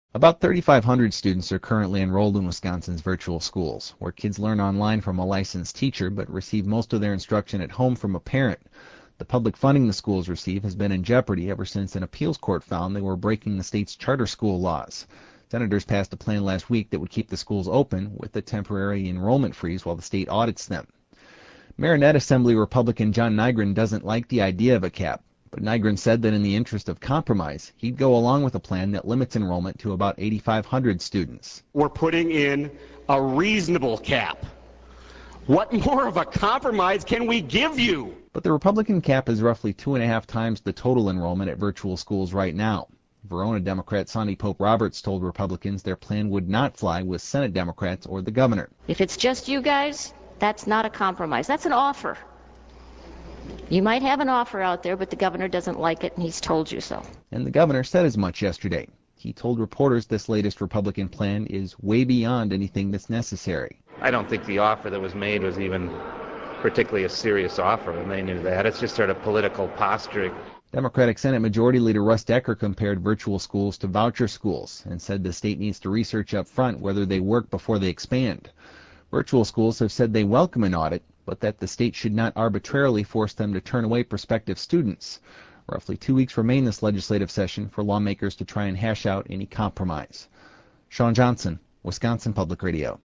About 3,500 students are currently enrolled in Wisconsin's virtual schools, where kids learn online from a licensed teacher but receive most of their instruction at home from a parent. The public funding the schools receive has been in jeopardy ever since an appeals court found they were breaking the state's charter school laws. Senators passed a plan last week that would keep the schools open with a temporary enrollment freeze while the state audits them. Marinette Assembly Republican John Nygren doesn't like the idea of a cap, but Nygren said that in the interest of compromise, he'd go along with a plan that limits enrollment to about 8,500 students. We're putting in a reasonable cap. What more of a compromise can we give you? But the Republican cap is roughly 2.5 times the total enrollment at virtual schools right now. Verona Democrat Sonny Pope Roberts told Republicans their plan would not fly with Senate Democrats or the governor. If it's just you guys, that's not a compromise. That's an offer. You might have an offer out there, but the governor doesn't like it, and he's told you so. And the governor said as much yesterday. He told reporters this latest Republican plan is way beyond anything that's necessary. I don't think the offer that was made was even particularly a serious offer, and they knew that. It's just sort of political posturing. Democratic Senate Majority Leader Russ Decker compared virtual schools to voucher schools and said the state needs to research up front whether they work before they expand. Virtual schools have said they welcome an audit, but that the state should not arbitrarily force them to turn away prospective students. Roughly 2 weeks remain this legislative session for lawmakers to try and hash out any compromise. Sean Johnson, Wisconsin Public Radio.